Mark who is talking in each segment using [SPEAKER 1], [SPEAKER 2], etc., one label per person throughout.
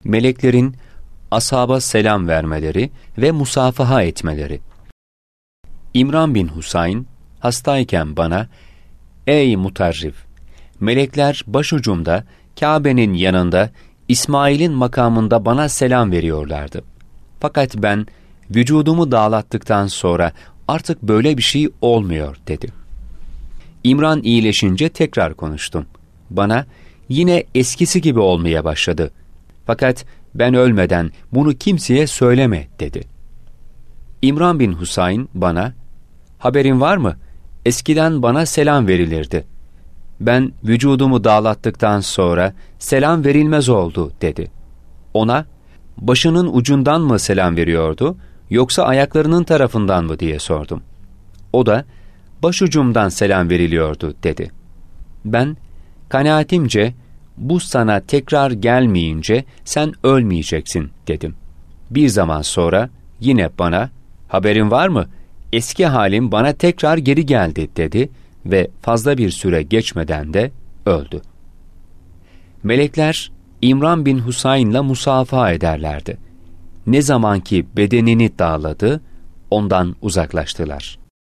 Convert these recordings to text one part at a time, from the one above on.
[SPEAKER 1] meleklerin ashaba selam vermeleri ve musafaha etmeleri. İmran bin Husayn hastayken bana, "Ey Mutarrif, melekler başucumda, Kabe'nin yanında, İsmail'in makamında bana selam veriyorlardı. Fakat ben vücudumu dağlattıktan sonra artık böyle bir şey olmuyor," dedi. İmran iyileşince tekrar konuştum. Bana, "Yine eskisi gibi olmaya başladı. Fakat ben ölmeden bunu kimseye söyleme," dedi. İmran bin Husayn bana, "Haberin var mı? Eskiden bana selam verilirdi. Ben vücudumu dağlattıktan sonra selam verilmez oldu," dedi. Ona, "Başının ucundan mı selam veriyordu, yoksa ayaklarının tarafından mı?" diye sordum. O da, "Başucumdan selam veriliyordu," dedi. Ben, "Kanaatimce bu sana tekrar gelmeyince sen ölmeyeceksin," dedim. Bir zaman sonra yine bana, "Haberin var mı? Eski halim bana tekrar geri geldi," dedi ve fazla bir süre geçmeden de öldü. Melekler İmran bin Husayn'la musafaha ederlerdi. Ne zamanki bedenini dağladı, ondan uzaklaştılar.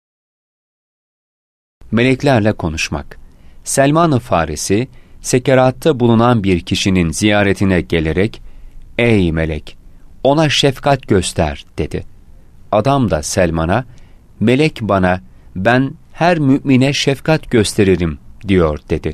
[SPEAKER 1] Meleklerle konuşmak. Selman-ı Farisi, sekeratta bulunan bir kişinin ziyaretine gelerek, "Ey melek, ona şefkat göster," dedi. Adam da Selman'a, "Melek bana, ben her mümine şefkat gösteririm," diyor, dedi.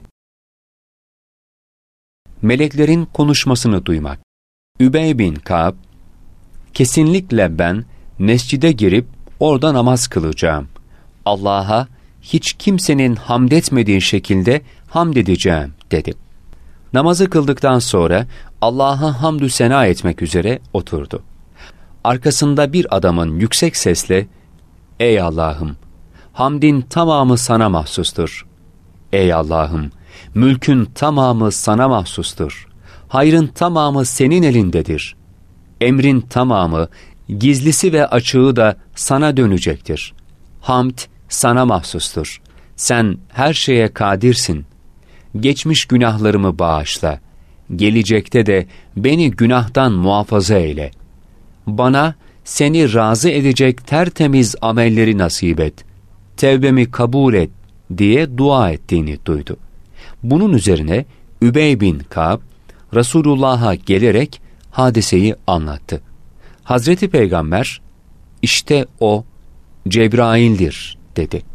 [SPEAKER 1] Meleklerin konuşmasını duymak. Übey bin Ka'b, "Kesinlikle ben mescide girip orada namaz kılacağım. Allah'a hiç kimsenin hamd etmediği şekilde hamd edeceğim," dedi. Namazı kıldıktan sonra Allah'a hamdü sena etmek üzere oturdu. Arkasında bir adamın yüksek sesle, "Ey Allah'ım, hamdin tamamı sana mahsustur. Ey Allah'ım, mülkün tamamı sana mahsustur. Hayrın tamamı senin elindedir. Emrin tamamı, gizlisi ve açığı da sana dönecektir. Hamd sana mahsustur. Sen her şeye kadirsin. Geçmiş günahlarımı bağışla. Gelecekte de beni günahtan muhafaza eyle. Bana seni razı edecek tertemiz amelleri nasip et. Tevbemi kabul et," diye dua ettiğini duydu. Bunun üzerine Übey bin Ka'b, Resulullah'a gelerek hadiseyi anlattı. Hazreti Peygamber, "İşte o Cebrail'dir," dedi.